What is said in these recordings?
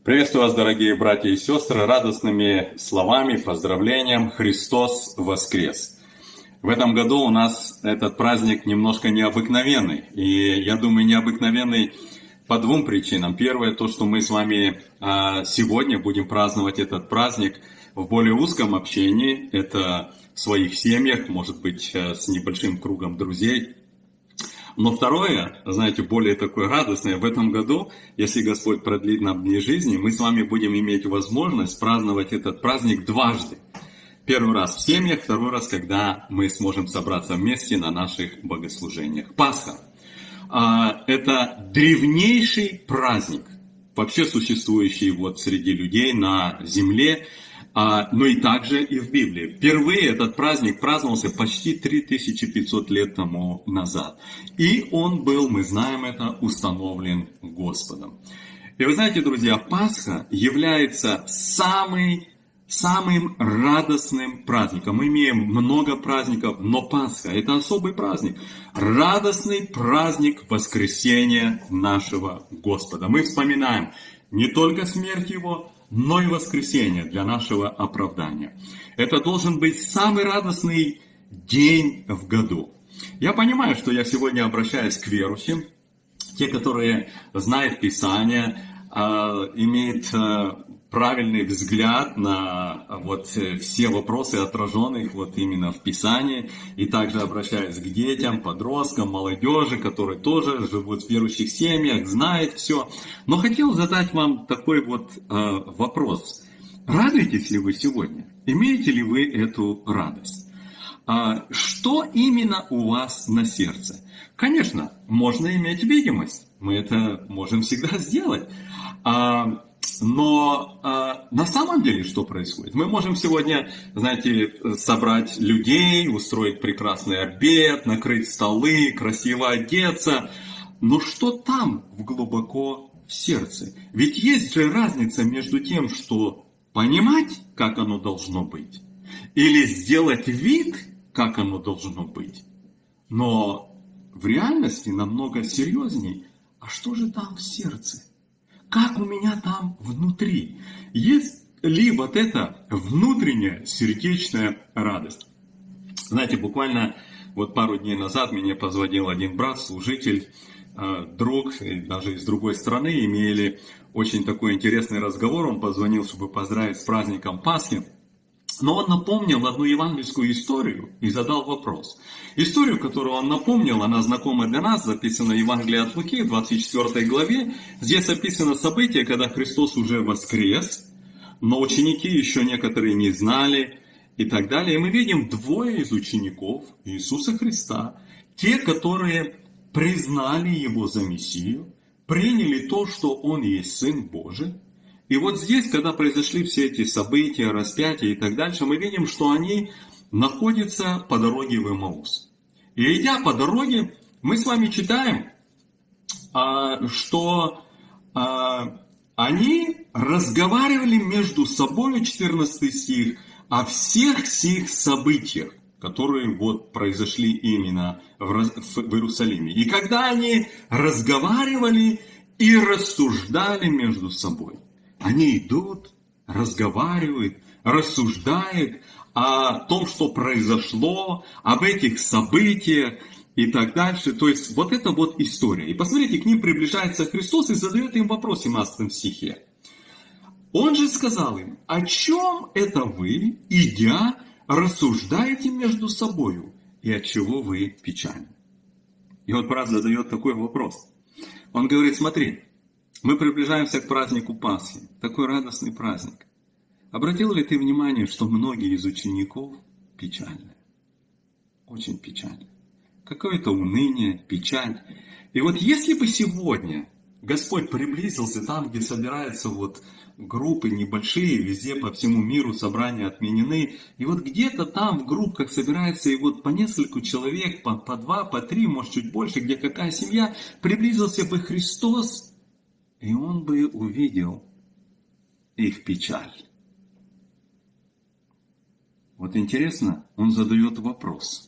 Приветствую вас, дорогие братья и сестры, радостными словами, поздравлением. Христос воскрес! В этом году у нас этот праздник немножко необыкновенный. И я думаю, необыкновенный по двум причинам. Первое, то, что мы с вами сегодня будем праздновать этот праздник в более узком общении. Это в своих семьях, может быть, с небольшим кругом друзей. Но второе, знаете, более такое радостное, в этом году, если Господь продлит нам дни жизни, мы с вами будем иметь возможность праздновать этот праздник дважды. Первый раз в семьях, второй раз, когда мы сможем собраться вместе на наших богослужениях. Пасха – это древнейший праздник, вообще существующий среди людей на земле, но и также и в Библии. Впервые этот праздник праздновался почти 3500 лет тому назад. И он был, мы знаем это, установлен Господом. И вы знаете, друзья, Пасха является самым радостным праздником. Мы имеем много праздников, но Пасха – это особый праздник. Радостный праздник воскресения нашего Господа. Мы вспоминаем не только смерть Его, но и воскресение для нашего оправдания. Это должен быть самый радостный день в году. Я понимаю, что я сегодня обращаюсь к верующим, те, которые знают Писание, имеют правильный взгляд на все вопросы, отраженных именно в Писании. И также обращаюсь к детям, подросткам, молодежи, которые тоже живут в верующих семьях, знают все. Но хотел задать вам такой вопрос. Радуетесь ли вы сегодня? Имеете ли вы эту радость? Что именно у вас на сердце? Конечно, можно иметь видимость. Мы это можем всегда сделать. Но на самом деле что происходит? Мы можем сегодня, знаете, собрать людей, устроить прекрасный обед, накрыть столы, красиво одеться. Но что там глубоко в сердце? Ведь есть же разница между тем, что понимать, как оно должно быть, или сделать вид, как оно должно быть. Но в реальности намного серьезней. А что же там в сердце? Как у меня там внутри? Есть ли эта внутренняя сердечная радость? Знаете, буквально пару дней назад мне позвонил один брат, служитель, друг, даже из другой страны, имели очень такой интересный разговор. Он позвонил, чтобы поздравить с праздником Пасхи. Но он напомнил одну евангельскую историю и задал вопрос. Историю, которую он напомнил, она знакома для нас, записана в Евангелии от Луки, в 24 главе. Здесь описано событие, когда Христос уже воскрес, но ученики еще некоторые не знали и так далее. И мы видим двое из учеников Иисуса Христа, те, которые признали Его за Мессию, приняли то, что Он есть Сын Божий. И здесь, когда произошли все эти события, распятия и так дальше, мы видим, что они находятся по дороге в Эмаус. И идя по дороге, мы с вами читаем, что они разговаривали между собой, 14 стих, о всех сих событиях, которые произошли именно в Иерусалиме. И когда они разговаривали и рассуждали между собой, они идут, разговаривают, рассуждают о том, что произошло, об этих событиях и так дальше. То есть это история. И посмотрите, к ним приближается Христос и задает им вопрос в 17 стихе. Он же сказал им: о чем это вы, идя, рассуждаете между собою, и от чего вы печальны? И брат задает такой вопрос. Он говорит: смотри, мы приближаемся к празднику Пасхи, такой радостный праздник. Обратил ли ты внимание, что многие из учеников печальны? Очень печальны. Какое-то уныние, печаль. И если бы сегодня Господь приблизился там, где собираются группы небольшие, везде по всему миру собрания отменены, и где-то там в группках собирается и по нескольку человек, по два, по три, может чуть больше, где какая семья, приблизился бы Христос, и он бы увидел их печаль. Интересно, он задает вопрос.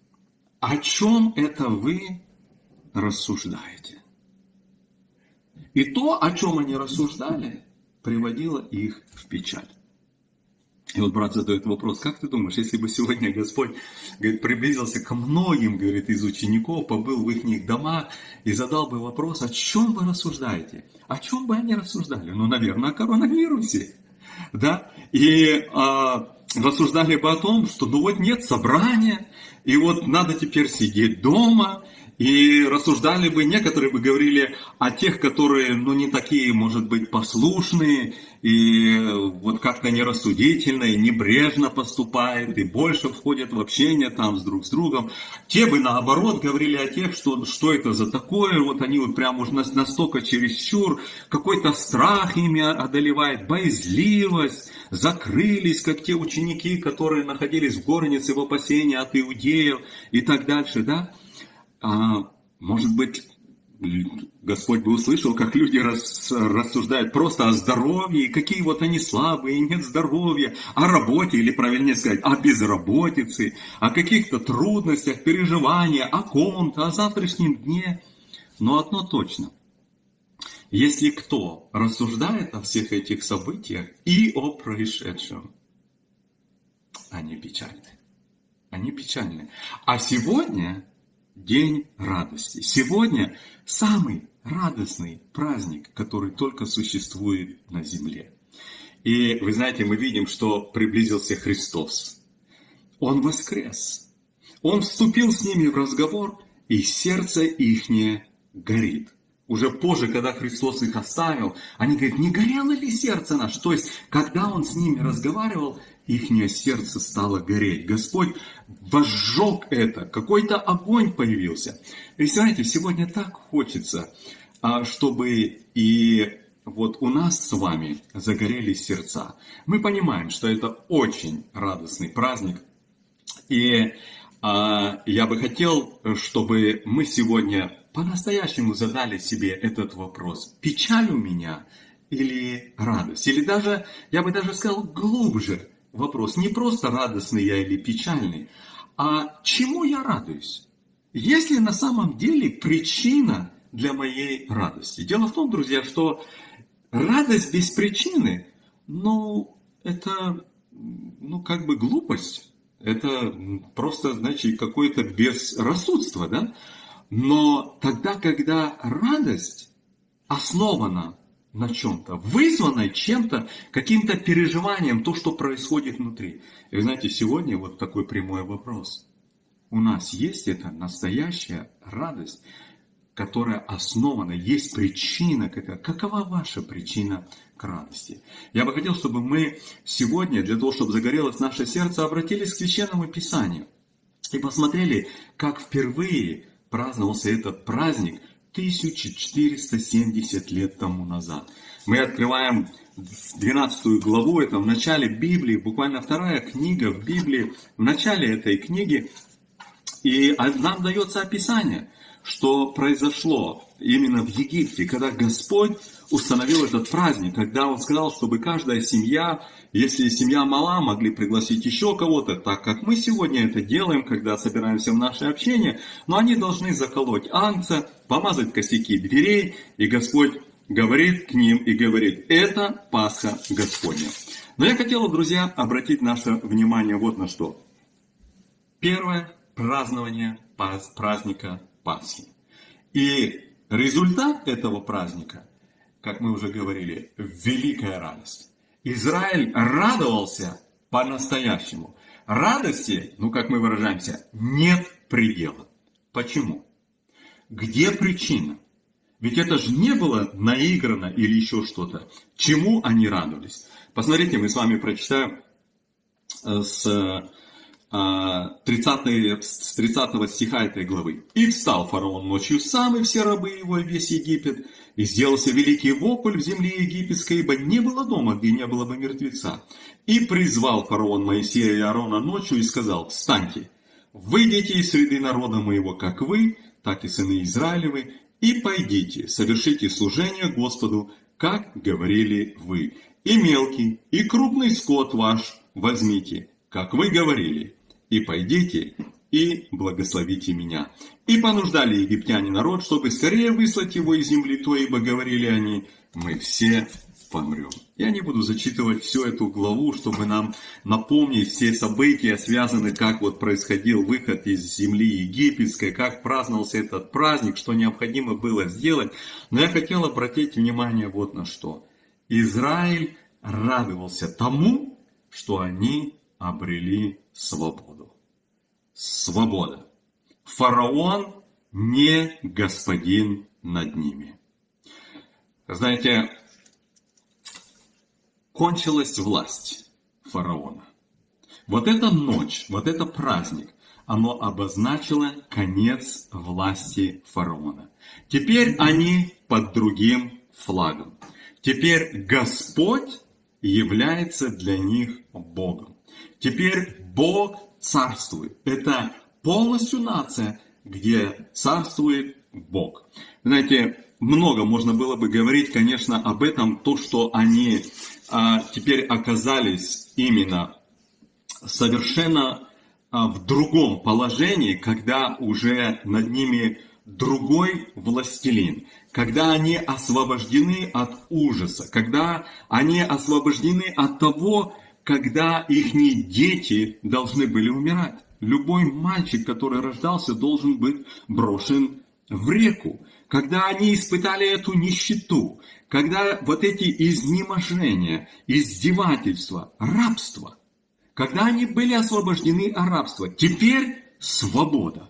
О чем это вы рассуждаете? И то, о чем они рассуждали, приводило их в печаль. И вот брат задает вопрос: как ты думаешь, если бы сегодня Господь, говорит, приблизился ко многим, говорит, из учеников, побыл в их домах и задал бы вопрос: о чем вы рассуждаете? О чем бы они рассуждали? Ну, наверное, о коронавирусе. Да? И рассуждали бы о том, что ну вот нет собрания, и вот надо теперь сидеть дома. И рассуждали бы, некоторые бы говорили о тех, которые, ну, не такие, может быть, послушные, и вот как-то нерассудительно, и небрежно поступают, и больше входят в общение там друг с другом. Те бы, наоборот, говорили о тех, что это за такое, вот они вот прям уж настолько чересчур, какой-то страх ими одолевает, боязливость, закрылись, как те ученики, которые находились в горнице в опасении от иудеев и так дальше, да? Может быть, Господь бы услышал, как люди рассуждают просто о здоровье, какие вот они слабые, нет здоровья, о работе, или правильнее сказать, о безработице, о каких-то трудностях, переживаниях, о ком-то, о завтрашнем дне. Но одно точно. Если кто рассуждает о всех этих событиях и о происшедшем, они печальны. Они печальны. А сегодня день радости. Сегодня самый радостный праздник, который только существует на земле. И вы знаете, мы видим, что приблизился Христос. Он воскрес. Он вступил с ними в разговор, и сердце ихнее горит. Уже позже, когда Христос их оставил, они говорят: не горело ли сердце наше? То есть, когда Он с ними разговаривал, ихнее сердце стало гореть. Господь возжег это, какой-то огонь появился. И знаете, сегодня так хочется, чтобы и вот у нас с вами загорелись сердца. Мы понимаем, что это очень радостный праздник. И я бы хотел, чтобы мы сегодня по-настоящему задали себе этот вопрос: печаль у меня или радость? Или даже, я бы даже сказал, глубже вопрос: не просто радостный я или печальный, а чему я радуюсь? Есть ли на самом деле причина для моей радости? Дело в том, друзья, что радость без причины, это, как бы глупость. Это просто, значит, какое-то безрассудство, да? Но тогда, когда радость основана на чем-то, вызвана чем-то, каким-то переживанием, то, что происходит внутри. И вы знаете, сегодня вот такой прямой вопрос. У нас есть эта настоящая радость, которая основана, есть причина какая. Какова ваша причина к радости? Я бы хотел, чтобы мы сегодня, для того, чтобы загорелось наше сердце, обратились к Священному Писанию и посмотрели, как впервые праздновался этот праздник 1470 лет тому назад. Мы открываем 12 главу, это в начале Библии, буквально 2 книга в Библии, в начале этой книги, и нам дается описание, что произошло именно в Египте, когда Господь установил этот праздник, когда Он сказал, чтобы каждая семья, если семья мала, могли пригласить еще кого-то, так как мы сегодня это делаем, когда собираемся в наше общение, но они должны заколоть агнца, помазать косяки дверей, и Господь говорит к ним и говорит: это Пасха Господня. Но я хотел, друзья, обратить наше внимание вот на что. Первое празднование праздника Пасхи. И результат этого праздника, как мы уже говорили, великая радость. Израиль радовался по-настоящему. Радости, как мы выражаемся, нет предела. Почему? Где причина? Ведь это же не было наиграно или еще что-то. Чему они радовались? Посмотрите, мы с вами прочитаем с 30 стиха этой главы. «И встал фараон ночью сам, и все рабы его, и весь Египет, и сделался великий вопль в земле египетской, ибо не было дома, где не было бы мертвеца. И призвал фараон Моисея и Аарона ночью и сказал: встаньте, выйдите из среды народа моего, как вы, так и сыны Израилевы, и пойдите, совершите служение Господу, как говорили вы. И мелкий, и крупный скот ваш возьмите, как вы говорили, и пойдите, и благословите меня. И понуждали египтяне народ, чтобы скорее выслать его из земли той, ибо говорили они, мы все помрем. Я не буду зачитывать всю эту главу, чтобы нам напомнить все события, связанные, как вот происходил выход из земли египетской, как праздновался этот праздник, что необходимо было сделать. Но я хотел обратить внимание вот на что. Израиль радовался тому, что они обрели свободу. Свобода. Фараон не господин над ними. Знаете, кончилась власть фараона. Вот эта ночь, вот это праздник, оно обозначило конец власти фараона. Теперь они под другим флагом. Теперь Господь является для них Богом. Теперь Бог царствует. Это полностью нация, где царствует Бог. Знаете, много можно было бы говорить, конечно, об этом, то, что они теперь оказались именно совершенно в другом положении, когда уже над ними другой властелин, когда они освобождены от ужаса, когда они освобождены от того, когда их дети должны были умирать. Любой мальчик, который рождался, должен быть брошен в реку. Когда они испытали эту нищету, когда вот эти изнеможения, издевательства, рабство, когда они были освобождены от рабства, теперь свобода.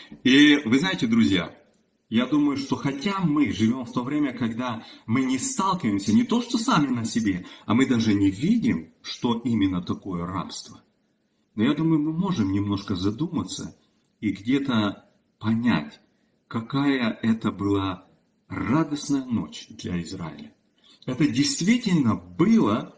И вы знаете, друзья, я думаю, что хотя мы живем в то время, когда мы не сталкиваемся не то что сами на себе, а мы даже не видим, что именно такое рабство. Но я думаю, мы можем немножко задуматься и где-то понять, какая это была радостная ночь для Израиля. Это действительно было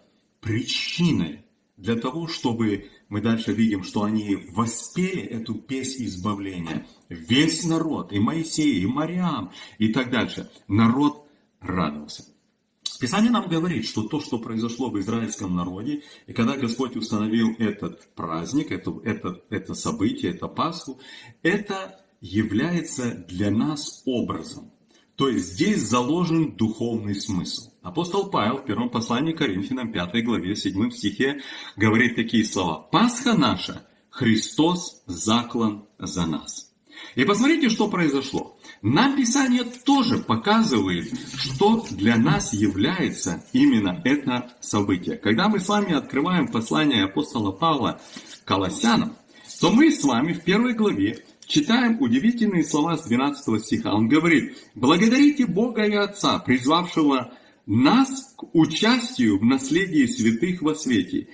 причиной для того, чтобы мы дальше видим, что они воспели эту песнь избавления. Весь народ, и Моисей, и Мариам, и так дальше. Народ радовался. Писание нам говорит, что то, что произошло в израильском народе, и когда Господь установил этот праздник, это событие, это Пасху, это является для нас образом. То есть здесь заложен духовный смысл. Апостол Павел в первом послании к Коринфянам, 5 главе, 7 стихе, говорит такие слова. «Пасха наша, Христос заклан за нас». И посмотрите, что произошло. Нам Писание тоже показывает, что для нас является именно это событие. Когда мы с вами открываем послание апостола Павла к Колоссянам, то мы с вами в первой главе читаем удивительные слова с 12 стиха. Он говорит, «Благодарите Бога и Отца, призвавшего нас к участию в наследии святых во свете,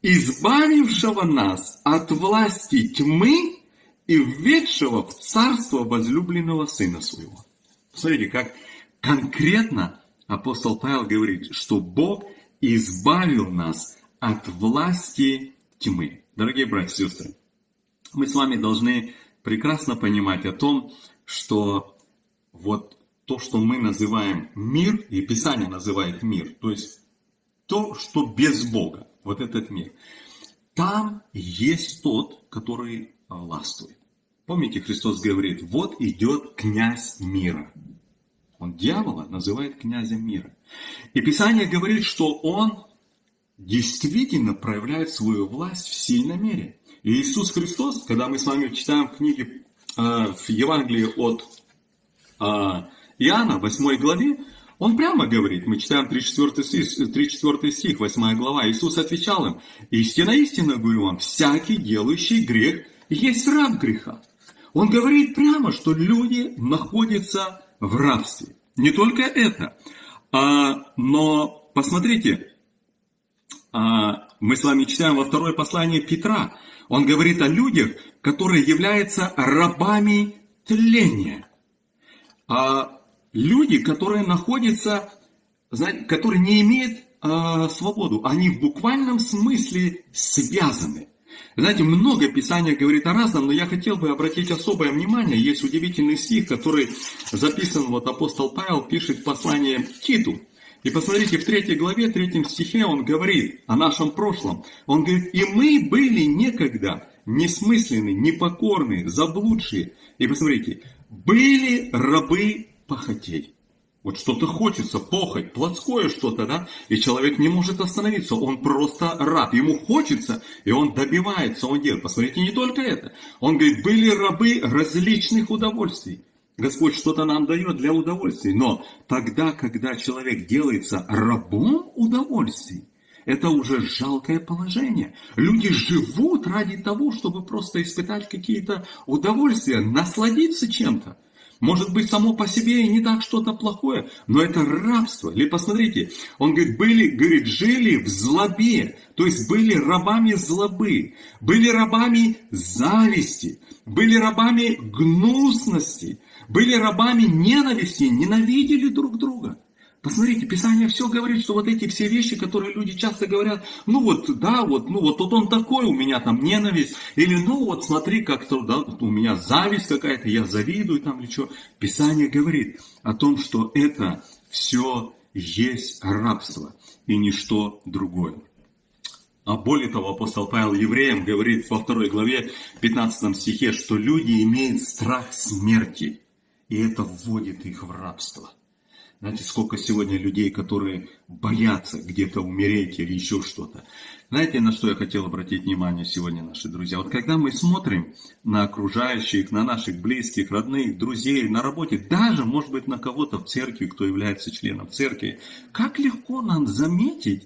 избавившего нас от власти тьмы и введшего в царство возлюбленного Сына Своего». Смотрите, как конкретно апостол Павел говорит, что Бог избавил нас от власти тьмы. Дорогие братья и сестры, мы с вами должны прекрасно понимать о том, что вот то, что мы называем мир, и Писание называет мир, то есть то, что без Бога, вот этот мир, там есть тот, который властвует. Помните, Христос говорит, вот идет князь мира. Он дьявола называет князем мира. И Писание говорит, что он действительно проявляет свою власть в сильной мере. И Иисус Христос, когда мы с вами читаем книги в Евангелии от Иоанна, 8 главе, он прямо говорит, мы читаем 34 стих, 8 глава, Иисус отвечал им, «Истинно, истинно говорю вам, всякий, делающий грех, есть раб греха». Он говорит прямо, что люди находятся в рабстве. Не только это, но посмотрите, мы с вами читаем во второе послание Петра, он говорит о людях, которые являются рабами тления. Люди, которые находятся, которые не имеют свободу, они в буквальном смысле связаны. Знаете, много Писания говорит о разном, но я хотел бы обратить особое внимание. Есть удивительный стих, который записан, вот апостол Павел пишет в послании к Титу. И посмотрите, в 3 главе, 3 стихе он говорит о нашем прошлом. Он говорит, и мы были некогда несмысленные, непокорные, заблудшие. И посмотрите, были рабы похотей. Вот что-то хочется, похоть, плотское что-то, да? И человек не может остановиться, он просто раб. Ему хочется, и он добивается, он делает. Посмотрите, не только это. Он говорит, были рабы различных удовольствий. Господь что-то нам дает для удовольствий. Но тогда, когда человек делается рабом удовольствий, это уже жалкое положение. Люди живут ради того, чтобы просто испытать какие-то удовольствия, насладиться чем-то. Может быть, само по себе и не так что-то плохое, но это рабство. Или посмотрите, он говорит, жили в злобе, то есть были рабами злобы, были рабами зависти, были рабами гнусности, были рабами ненависти, ненавидели друг друга. Посмотрите, Писание все говорит, что вот эти все вещи, которые люди часто говорят, вот тут он такой, у меня там ненависть, или смотри, как-то, да, у меня зависть какая-то, я завидую там или что. Писание говорит о том, что это все есть рабство и ничто другое. А более того, апостол Павел евреям говорит во 2 главе 15 стихе, что люди имеют страх смерти, и это вводит их в рабство. Знаете, сколько сегодня людей, которые боятся где-то умереть или еще что-то. Знаете, на что я хотел обратить внимание сегодня, наши друзья? Вот когда мы смотрим на окружающих, на наших близких, родных, друзей, на работе, даже, может быть, на кого-то в церкви, кто является членом церкви, как легко нам заметить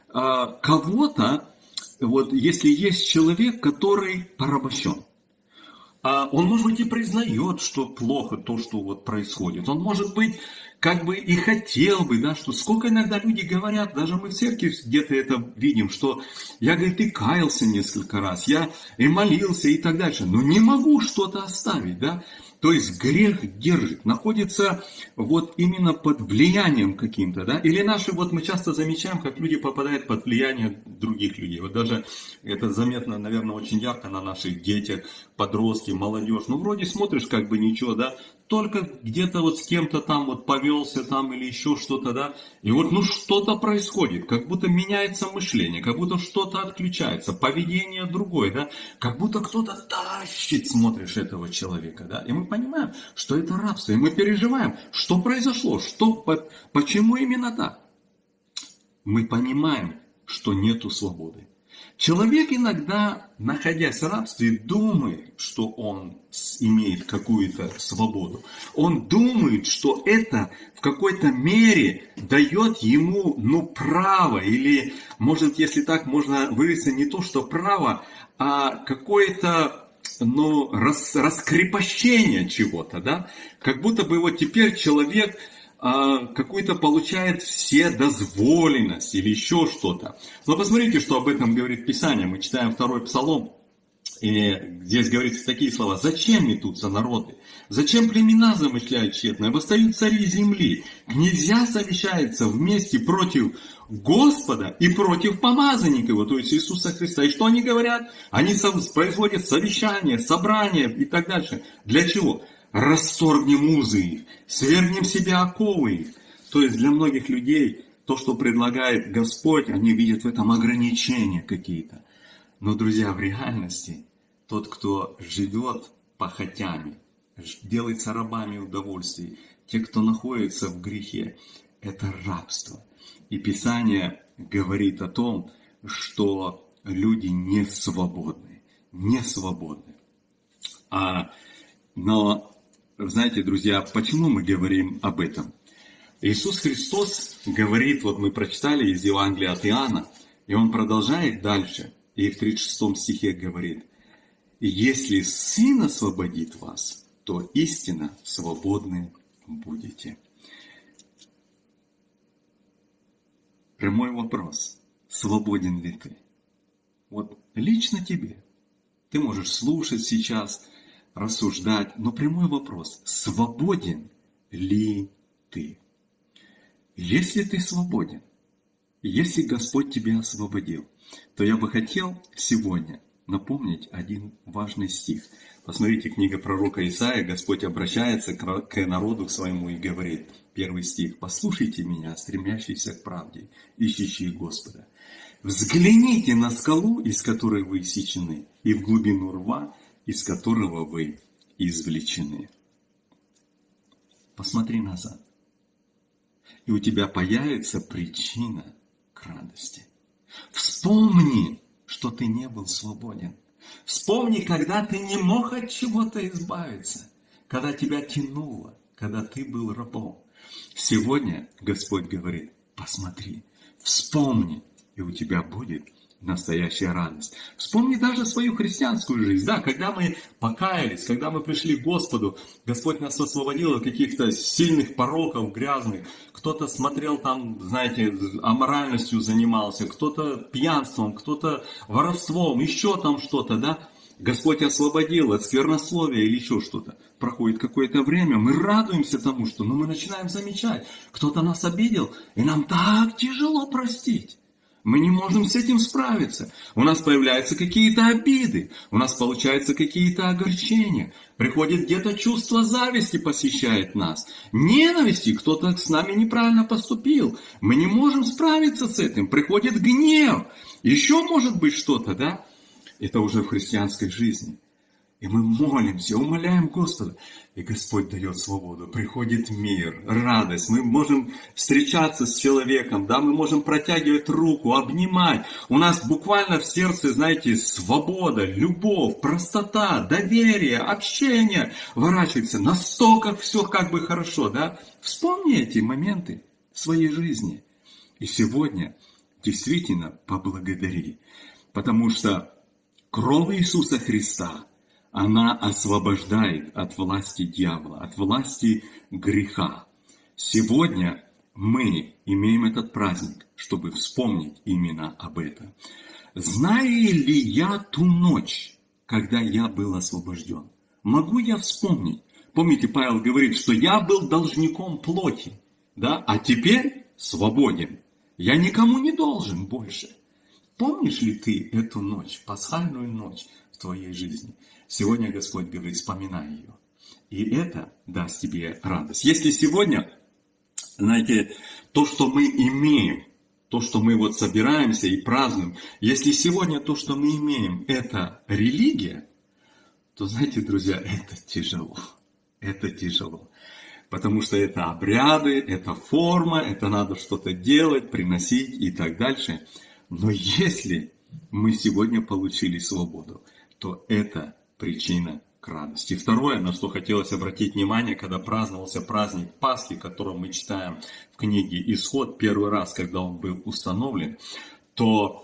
кого-то, вот если есть человек, который порабощен. Он, может быть, и признает, что плохо то, что вот происходит. Он, может быть, как бы и хотел бы, да, что сколько иногда люди говорят, даже мы в церкви где-то это видим, что я, говорит, и каялся несколько раз, я и молился и так дальше, но не могу что-то оставить, да. То есть грех держит, находится вот именно под влиянием каким-то, да. Или мы часто замечаем, как люди попадают под влияние других людей. Вот даже это заметно, наверное, очень ярко на наших детях, подростки, молодежь. Вроде смотришь, как бы ничего, да. Только где-то вот с кем-то там вот повелся там или еще что-то, да. И вот что-то происходит, как будто меняется мышление, как будто что-то отключается, поведение другое, да. Как будто кто-то тащит, смотришь, этого человека, да. И мы понимаем, что это рабство, и мы переживаем, что произошло, почему именно так. Мы понимаем, что нету свободы. Человек иногда, находясь в рабстве, думает, что он имеет какую-то свободу. Он думает, что это в какой-то мере дает ему, право, или, может, если так можно выразиться, не то, что право, а какое-то, раскрепощение чего-то, да? Как будто бы вот теперь человек какую-то получает вседозволенность или еще что-то. Но посмотрите, что об этом говорит Писание. Мы читаем 2-й Псалом, и здесь говорится такие слова. «Зачем метутся народы? Зачем племена замышляют тщетно? Восстают цари земли. Князья совещаются вместе против Господа и против помазанника его», то есть Иисуса Христа. И что они говорят? Они производят совещания, собрания и так дальше. Для чего? Расторгнем узы их, свергнем себя оковы их. То есть для многих людей то, что предлагает Господь, они видят в этом ограничения какие-то. Но, друзья, в реальности тот, кто живет похотями, делается рабами удовольствий, те, кто находится в грехе, это рабство. И Писание говорит о том, что люди не свободны. Не свободны. Но, знаете, друзья, почему мы говорим об этом? Иисус Христос говорит, вот мы прочитали из Евангелия от Иоанна, и Он продолжает дальше, и в 36 стихе говорит: «Если Сын освободит вас, то истинно свободны будете». Прямой вопрос: свободен ли ты? Вот лично тебе. Ты можешь слушать сейчас, рассуждать, но прямой вопрос: свободен ли ты? Если ты свободен, если Господь тебя освободил, то я бы хотел сегодня напомнить один важный стих. Посмотрите, книга пророка Исаия, Господь обращается к народу к своему и говорит, 1 стих, «Послушайте меня, стремящиеся к правде, ищущие Господа. Взгляните на скалу, из которой вы иссечены, и в глубину рва, из которого вы извлечены». Посмотри назад, и у тебя появится причина к радости. Вспомни, что ты не был свободен. Вспомни, когда ты не мог от чего-то избавиться, когда тебя тянуло, когда ты был рабом. Сегодня Господь говорит, посмотри, вспомни, и у тебя будет настоящая радость. Вспомни даже свою христианскую жизнь. Да, когда мы покаялись, когда мы пришли к Господу, Господь нас освободил от каких-то сильных пороков, грязных. Кто-то смотрел там, знаете, аморальностью занимался, кто-то пьянством, кто-то воровством, еще там что-то, да. Господь освободил от сквернословия или еще что-то. Проходит какое-то время, мы радуемся тому, что мы начинаем замечать, кто-то нас обидел, и нам так тяжело простить. Мы не можем с этим справиться. У нас появляются какие-то обиды, у нас получаются какие-то огорчения. Приходит где-то чувство зависти посещает нас. Ненависти, кто-то с нами неправильно поступил. Мы не можем справиться с этим. Приходит гнев. Еще может быть что-то, да? Это уже в христианской жизни. И мы молимся, умоляем Господа. И Господь дает свободу. Приходит мир, радость. Мы можем встречаться с человеком, да, мы можем протягивать руку, обнимать. У нас буквально в сердце, знаете, свобода, любовь, простота, доверие, общение ворачивается. Настолько все как бы хорошо, да. Вспомни эти моменты в своей жизни. И сегодня действительно поблагодари. Потому что кровь Иисуса Христа, она освобождает от власти дьявола, от власти греха. Сегодня мы имеем этот праздник, чтобы вспомнить именно об этом. Знаю ли я ту ночь, когда я был освобожден? Могу я вспомнить? Помните, Павел говорит, что я был должником плоти, да? А теперь свободен. Я никому не должен больше. Помнишь ли ты эту ночь, пасхальную ночь в твоей жизни? Сегодня Господь говорит, вспоминай ее. И это даст тебе радость. Если сегодня, знаете, то, что мы имеем, то, что мы вот собираемся и празднуем, если сегодня то, что мы имеем, это религия, то, знаете, друзья, это тяжело. Это тяжело. Потому что это обряды, это форма, это надо что-то делать, приносить и так дальше. Но если мы сегодня получили свободу, то это причина к радости. Второе, на что хотелось обратить внимание, когда праздновался праздник Пасхи, который мы читаем в книге «Исход», первый раз, когда он был установлен, то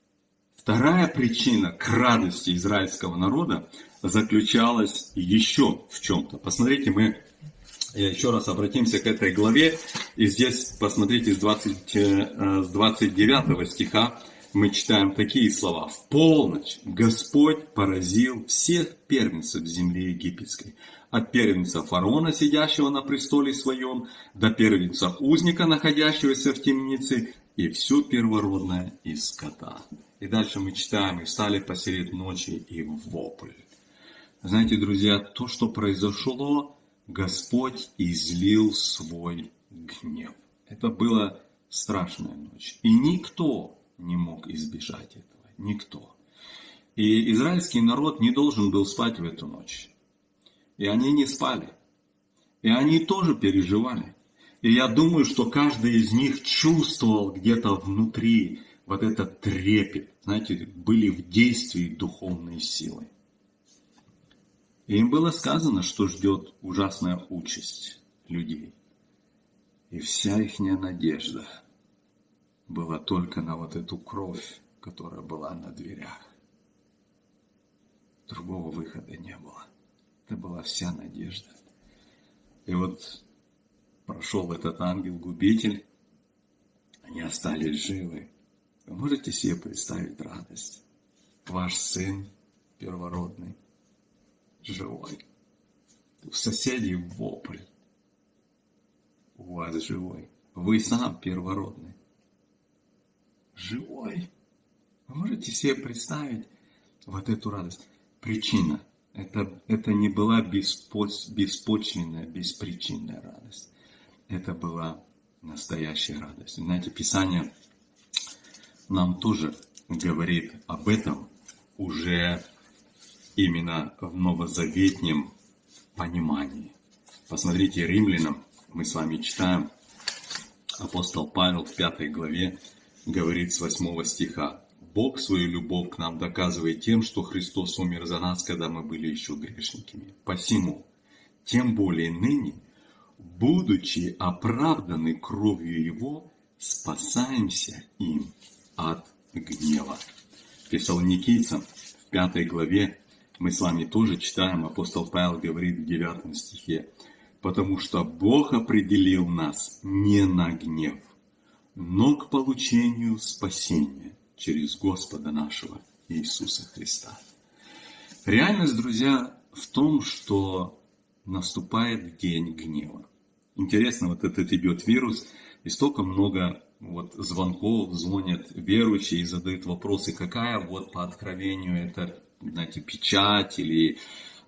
вторая причина к радости израильского народа заключалась еще в чем-то. Посмотрите, мы еще раз обратимся к этой главе, и здесь, посмотрите, с 29 стиха, мы читаем такие слова. «В полночь Господь поразил всех первенцев земли египетской, от первенца фараона, сидящего на престоле своем, до первенца узника, находящегося в темнице, и все первородное из скота». И дальше мы читаем, «И встали посеред ночи, и вопль». Знаете, друзья, то, что произошло, Господь излил свой гнев. Это была страшная ночь. И никто не мог избежать этого. Никто. И израильский народ не должен был спать в эту ночь. И они не спали. И они тоже переживали. И я думаю, что каждый из них чувствовал где-то внутри вот этот трепет. Знаете, были в действии духовные силы. И им было сказано, что ждет ужасная участь людей. И вся их надежда была только на вот эту кровь, которая была на дверях. Другого выхода не было. Это была вся надежда. И вот прошел этот ангел-губитель, они остались живы. Вы можете себе представить радость? Ваш сын первородный живой. У соседей вопль. У вас живой. Вы сам первородный. Живой. Вы можете себе представить вот эту радость. Причина. Это не была беспочвенная, беспричинная радость. Это была настоящая радость. Знаете, Писание нам тоже говорит об этом уже именно в новозаветнем понимании. Посмотрите, Римлянам мы с вами читаем, апостол Павел в 5 главе говорит с 8 стиха. Бог свою любовь к нам доказывает тем, что Христос умер за нас, когда мы были еще грешниками. Посему, тем более ныне, будучи оправданы кровью Его, спасаемся им от гнева. Фессалоникийцам в 5 главе мы с вами тоже читаем, апостол Павел говорит в 9 стихе, «Потому что Бог определил нас не на гнев, но к получению спасения через Господа нашего Иисуса Христа». Реальность, друзья, в том, что наступает день гнева. Интересно, вот этот идет вирус, и столько много звонков, звонят верующие и задают вопросы, какая по откровению это, знаете, печать или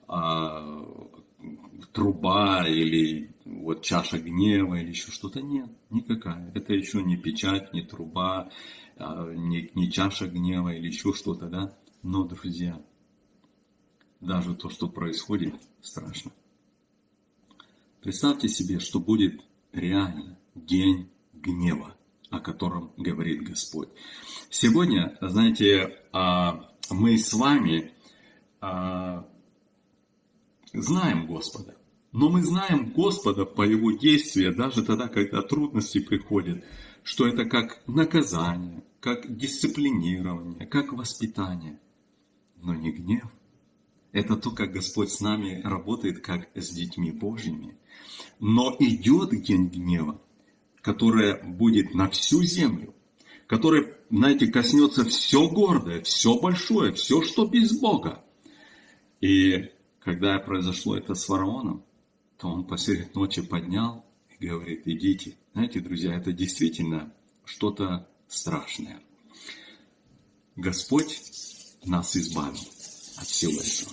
труба, или чаша гнева, или еще что-то. Нет, никакая. Это еще не печать, не труба, не чаша гнева или еще что-то, да. Но, друзья, даже то, что происходит, страшно. Представьте себе, что будет реально день гнева, о котором говорит Господь. Сегодня, знаете, мы с вами знаем Господа. Но мы знаем Господа по Его действию, даже тогда, когда трудности приходят, что это как наказание, как дисциплинирование, как воспитание. Но не гнев. Это то, как Господь с нами работает, как с детьми Божьими. Но идет день гнева, которое будет на всю землю, который, знаете, коснется все гордое, все большое, все, что без Бога. И когда произошло это с фараоном, то он посреди ночи поднял и говорит: идите. Знаете, друзья, это действительно что-то страшное. Господь нас избавил от всего этого.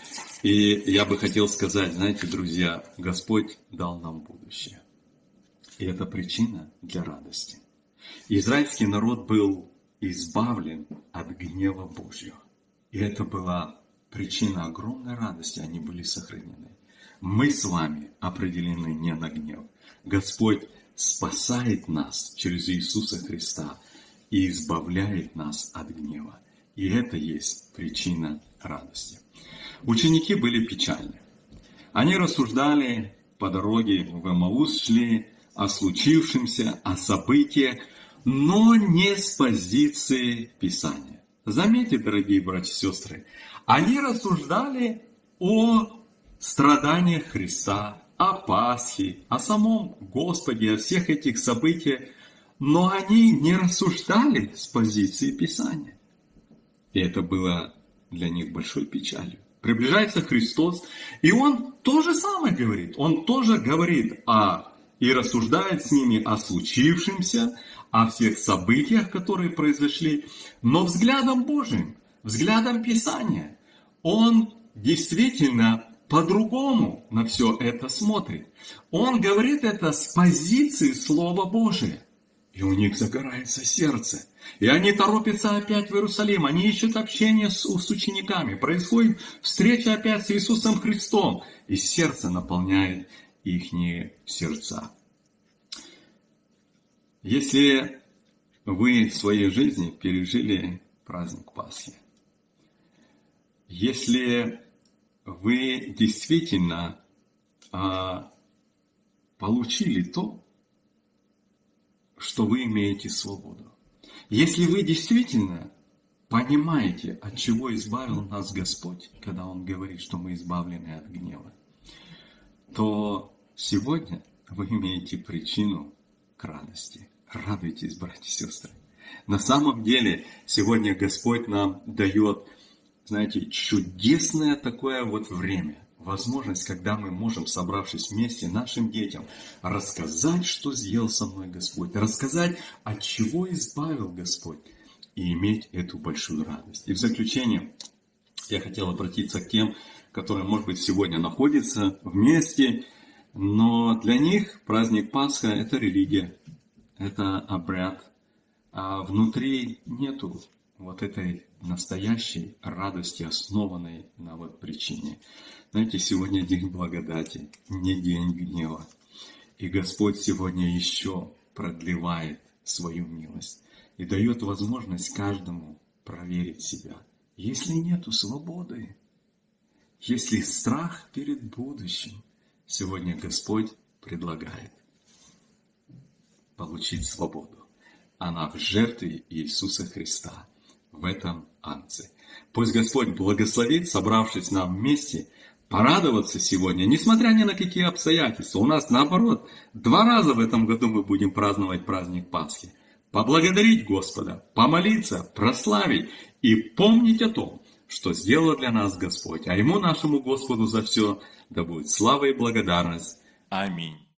И я бы хотел сказать, знаете, друзья, Господь дал нам будущее. И это причина для радости. Израильский народ был избавлен от гнева Божьего. И это была причина огромной радости, они были сохранены. Мы с вами определены не на гнев. Господь спасает нас через Иисуса Христа и избавляет нас от гнева. И это есть причина радости. Ученики были печальны. Они рассуждали по дороге в Эмаус, шли о случившемся, о событиях, но не с позиции Писания. Заметьте, дорогие братья и сестры, они рассуждали о страданиях Христа, о Пасхе, о самом Господе, о всех этих событиях, но они не рассуждали с позиции Писания. И это было для них большой печалью. Приближается Христос, и Он то же самое говорит. Он тоже говорит и рассуждает с ними о случившемся, о всех событиях, которые произошли, но взглядом Божьим, взглядом Писания. Он действительно по-другому на все это смотрит. Он говорит это с позиции Слова Божия. И у них загорается сердце. И они торопятся опять в Иерусалим. Они ищут общение с учениками. Происходит встреча опять с Иисусом Христом. И сердце наполняет их сердца. Если вы в своей жизни пережили праздник Пасхи, если вы действительно получили то, что вы имеете свободу, если вы действительно понимаете, от чего избавил нас Господь, когда Он говорит, что мы избавлены от гнева, то сегодня вы имеете причину к радости. Радуйтесь, братья и сестры. На самом деле, сегодня Господь нам дает, знаете, чудесное такое время, возможность, когда мы можем, собравшись вместе, нашим детям рассказать, что сделал со мной Господь, рассказать, от чего избавил Господь, и иметь эту большую радость. И в заключение Я хотел обратиться к тем, которые, может быть, сегодня находятся вместе, но для них праздник Пасха – это религия, это обряд, а внутри нету вот этой настоящей радости, основанной на вот причине. Знаете, сегодня день благодати, не день гнева. И Господь сегодня еще продлевает свою милость и дает возможность каждому проверить себя. Если нету свободы, если страх перед будущим, сегодня Господь предлагает получить свободу. Она в жертве Иисуса Христа, в этом анце. Пусть Господь благословит, собравшись нам вместе, порадоваться сегодня, несмотря ни на какие обстоятельства. У нас наоборот, 2 раза в этом году мы будем праздновать праздник Пасхи. Поблагодарить Господа, помолиться, прославить и помнить о том, что сделал для нас Господь. А Ему, нашему Господу, за все да будет слава и благодарность. Аминь.